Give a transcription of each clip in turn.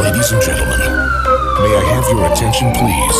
Ladies and gentlemen, may I have your attention please?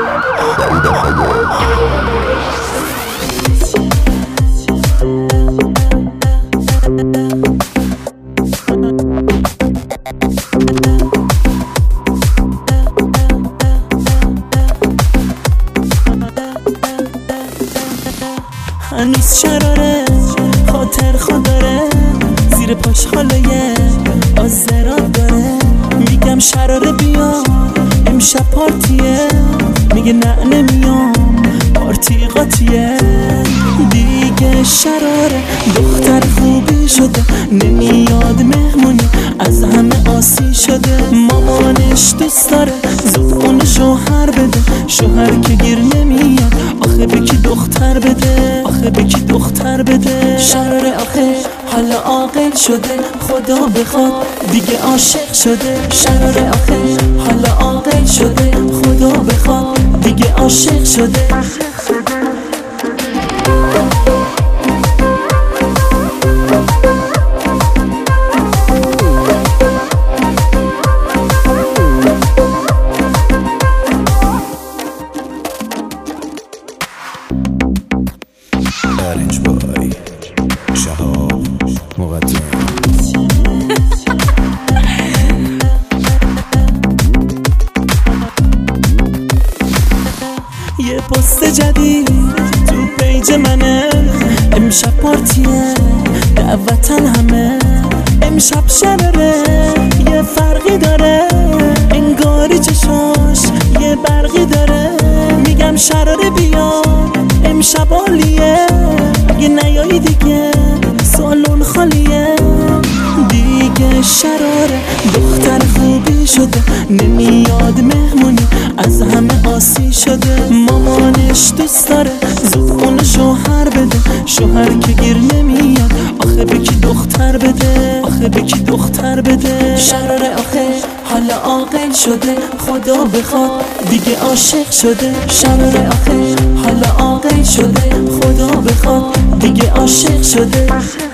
هنوز شراره خاطر داره زیر پاش حاله آزراد داره. میگم شراره بیا امشب پارتیه، میگه نه نمیام پارتی قاطیه. دیگه شراره دختر خوبی شده، نمیاد مهمونی از همه آسی شده. مامانش دوست داره زود اون شوهر بده، شوهر که گیر نمیاد آخه به کی دختر بده، آخه به کی دختر بده. شراره آخه حالا عاقل شده، خدا بخواد دیگه عاشق شده. شراره آخه حالا عاقل شده، خدا بخواد دیگه عاشق شده. Orange boy شهاب مقدم. یه پست جدید تو پیج منه، امشب پارتیه دعوتن همه. امشب شراره یه فرقی داره، انگاری چشاش یه برقی داره. میگم شراره بیا امشب عالیه، اگه نیایی دیگه سالن خالیه. دیگه شراره دختر خوبی شده، نمیاد مهمونی از همه آسی شده. مامانش دوست داره زود اون شوهر بده، شوهر که گیر نمیاد آخه به کی دختر بده، آخه به کی دختر بده. شراره آخه حالا عاقل شده، خدا بخواد دیگه عاشق شده. شراره آخه حالا عاقل شده، خدا بخواد دیگه عاشق شده.